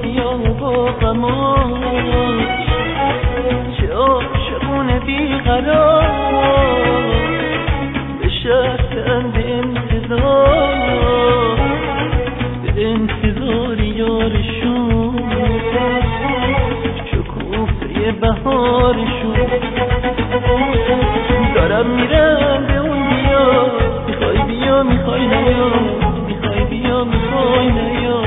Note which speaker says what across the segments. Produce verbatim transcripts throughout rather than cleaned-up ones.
Speaker 1: بیا با غماش چه عاشقونه بیقرار بشستن به انتظار به انتظار یارشون شکوفه بهارشون دارم میرم به اون بیا میخوای بیا میخوای نیا میخوای بیا میخوای نیا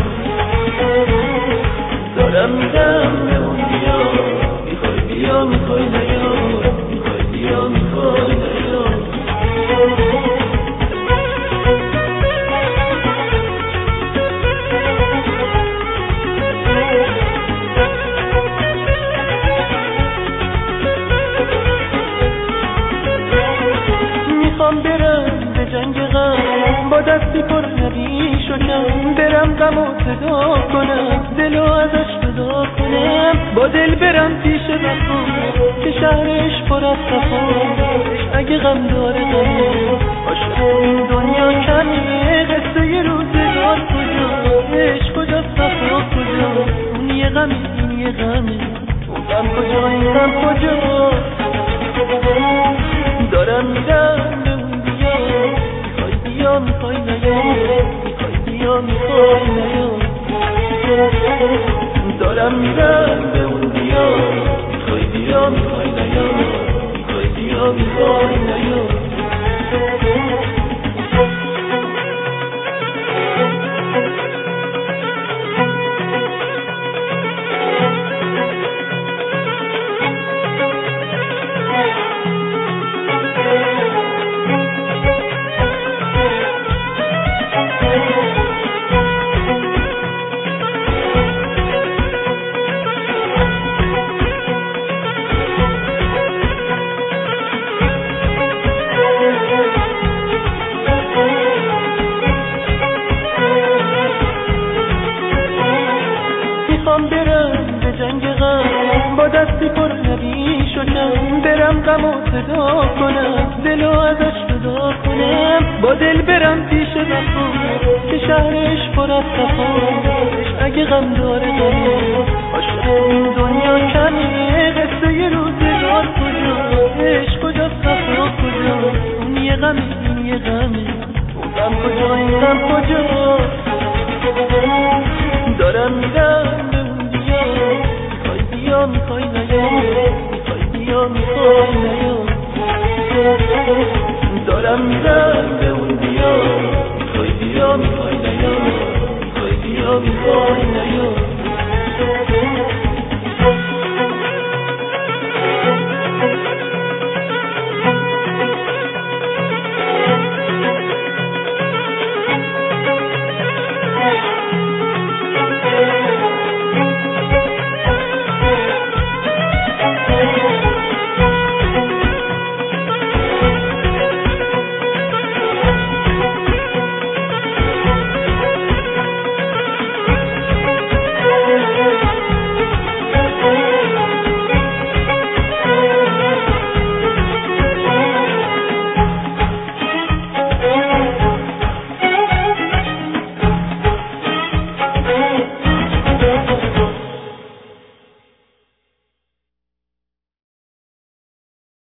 Speaker 1: دارم میرم به اون بیا میخوای بیا میخوای نیا میخوای بیا میخوای نیا میخوام برم به جنگ غم با دستی پر نبیش و کم برم غم و صدا کنم دلو ازش جدا کنم با دل برم پیش وفا که شهرش پر از صفاش اگه غم داره غم عاشق این دنیا کمیه قصه ی روزگار کجا عشق کجا صفا کجا اون یه غمی این یه غمی اون غم کجا این غم کجا دارم میرم به اون بیا میخوای بیا میخوای نیا میخوای بیا میخوای نیا دارم میرم به اون بیا میخوای بیا میخوای نیا میخوای بیا میخوای نیا میخوام برم به جنگ غم با دستی پر نبیش و کم برم غم و صدا کنم دلو ازش جدا کنم با دل برم پیش وفا که شهرش پر از صفاش اگه غم داره غم عاشق این دنیا کمیه قصه ی روزگار کجا عشق کجا صفا کجا اون یه غمی این یه غمی اون غم کجا این غم کجا